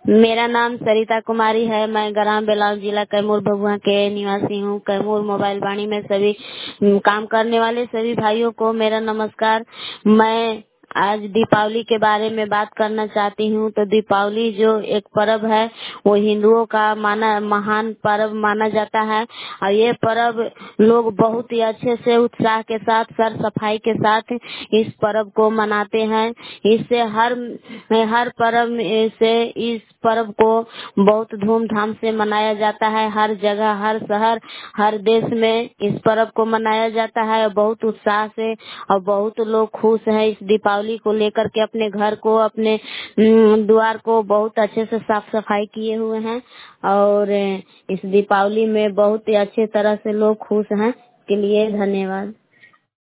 मेरा नाम सरिता कुमारी है। मैं ग्राम बेलाव जिला कैमूर भभुआ के निवासी हूँ। कैमूर मोबाइल वाणी में सभी काम करने वाले सभी भाइयों को मेरा नमस्कार। मैं आज दीपावली के बारे में बात करना चाहती हूँ। तो दीपावली जो एक पर्व है वो हिंदुओं का महान पर्व माना जाता है और ये पर्व लोग बहुत ही अच्छे से उत्साह के साथ सर सफाई के साथ इस पर्व को मनाते हैं। इससे हर पर्व से इस पर्व को बहुत धूमधाम से मनाया जाता है। हर जगह, हर शहर, हर देश में इस पर्व को मनाया जाता है और बहुत उत्साह से और बहुत लोग खुश हैं इस दीपावली को लेकर के। अपने घर को, अपने द्वार को बहुत अच्छे से साफ सफाई किए हुए हैं और इस दीपावली में बहुत ही अच्छे तरह से लोग खुश हैं। के लिए धन्यवाद।